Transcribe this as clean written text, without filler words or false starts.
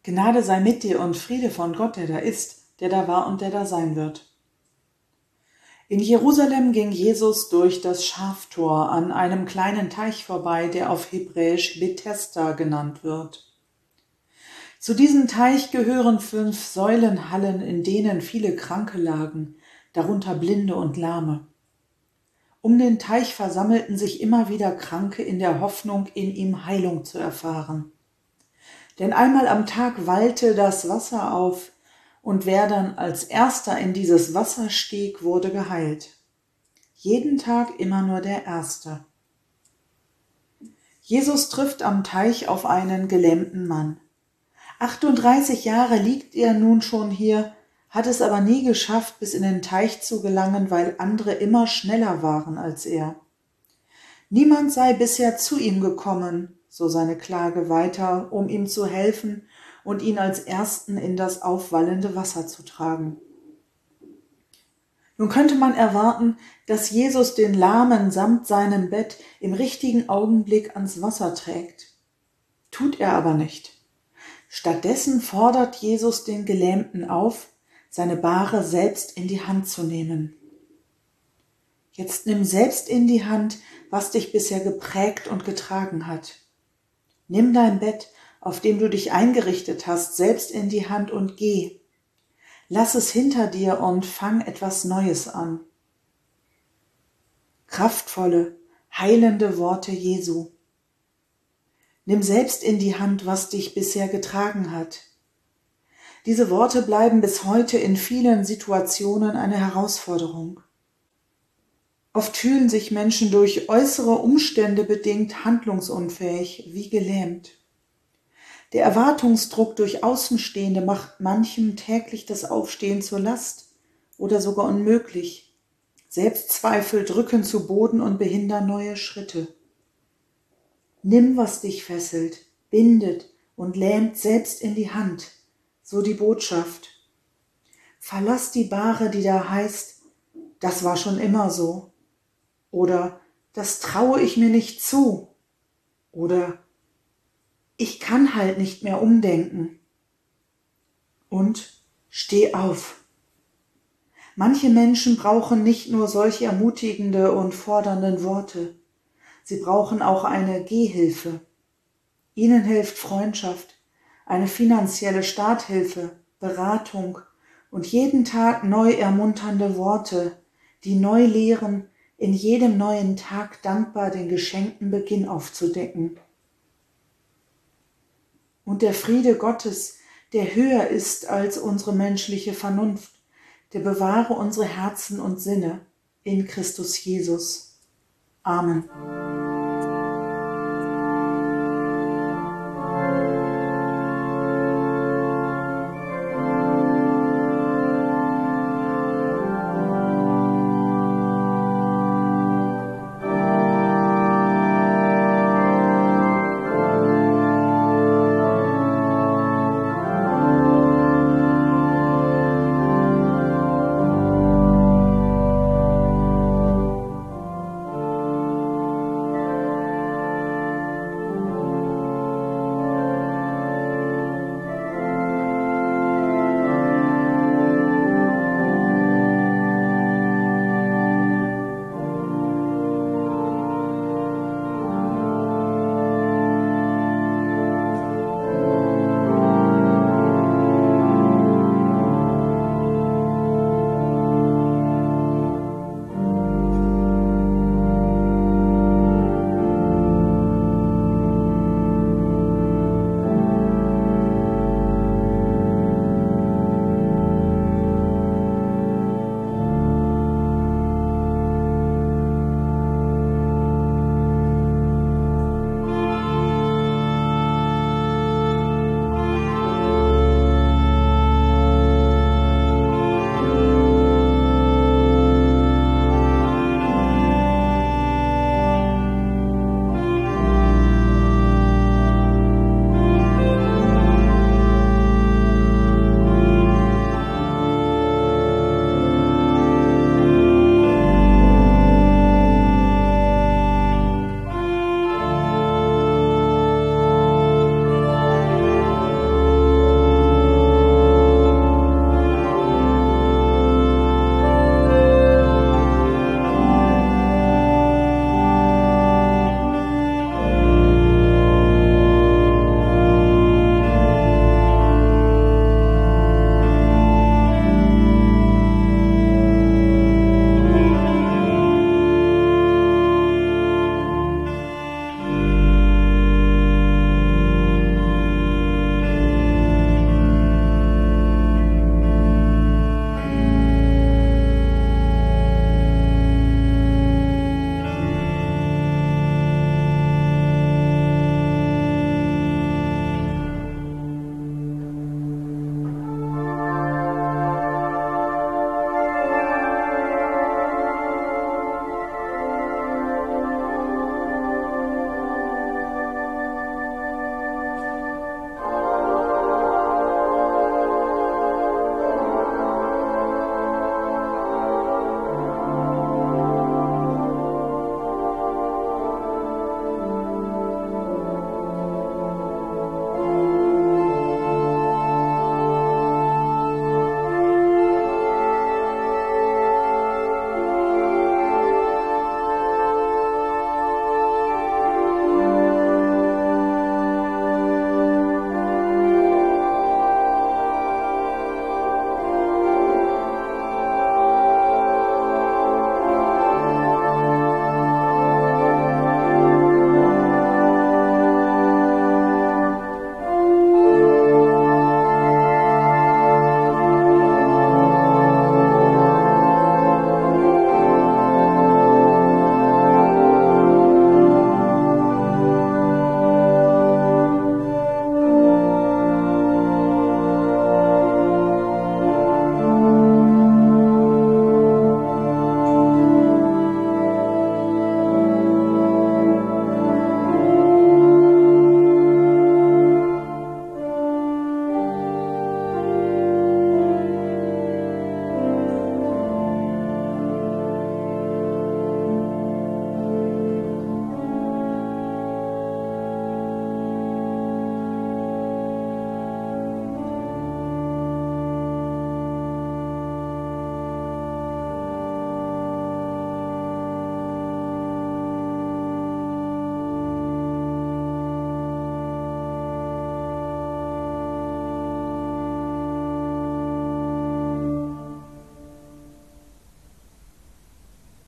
Gnade sei mit dir und Friede von Gott, der da ist, der da war und der da sein wird. In Jerusalem ging Jesus durch das Schaftor an einem kleinen Teich vorbei, der auf Hebräisch Bethesda genannt wird. Zu diesem Teich gehören 5 Säulenhallen, in denen viele Kranke lagen, darunter Blinde und Lahme. Um den Teich versammelten sich immer wieder Kranke in der Hoffnung, in ihm Heilung zu erfahren. Denn einmal am Tag wallte das Wasser auf, und wer dann als Erster in dieses Wasser stieg, wurde geheilt. Jeden Tag immer nur der Erste. Jesus trifft am Teich auf einen gelähmten Mann. 38 Jahre liegt er nun schon hier, hat es aber nie geschafft, bis in den Teich zu gelangen, weil andere immer schneller waren als er. Niemand sei bisher zu ihm gekommen, so seine Klage weiter, um ihm zu helfen und ihn als Ersten in das aufwallende Wasser zu tragen. Nun könnte man erwarten, dass Jesus den Lahmen samt seinem Bett im richtigen Augenblick ans Wasser trägt. Tut er aber nicht. Stattdessen fordert Jesus den Gelähmten auf, seine Bahre selbst in die Hand zu nehmen. Jetzt nimm selbst in die Hand, was dich bisher geprägt und getragen hat. Nimm dein Bett, auf dem du dich eingerichtet hast, selbst in die Hand und geh. Lass es hinter dir und fang etwas Neues an. Kraftvolle, heilende Worte Jesu. Nimm selbst in die Hand, was dich bisher getragen hat. Diese Worte bleiben bis heute in vielen Situationen eine Herausforderung. Oft fühlen sich Menschen durch äußere Umstände bedingt handlungsunfähig, wie gelähmt. Der Erwartungsdruck durch Außenstehende macht manchem täglich das Aufstehen zur Last oder sogar unmöglich. Selbstzweifel drücken zu Boden und behindern neue Schritte. Nimm, was dich fesselt, bindet und lähmt, selbst in die Hand, so die Botschaft. Verlass die Bahre, die da heißt, das war schon immer so. Oder das traue ich mir nicht zu. Oder ich kann halt nicht mehr umdenken. Und steh auf. Manche Menschen brauchen nicht nur solche ermutigende und fordernden Worte. Sie brauchen auch eine Gehhilfe. Ihnen hilft Freundschaft, eine finanzielle Starthilfe, Beratung und jeden Tag neu ermunternde Worte, die neu lehren, in jedem neuen Tag dankbar den geschenkten Beginn aufzudecken. Und der Friede Gottes, der höher ist als unsere menschliche Vernunft, der bewahre unsere Herzen und Sinne in Christus Jesus. Amen.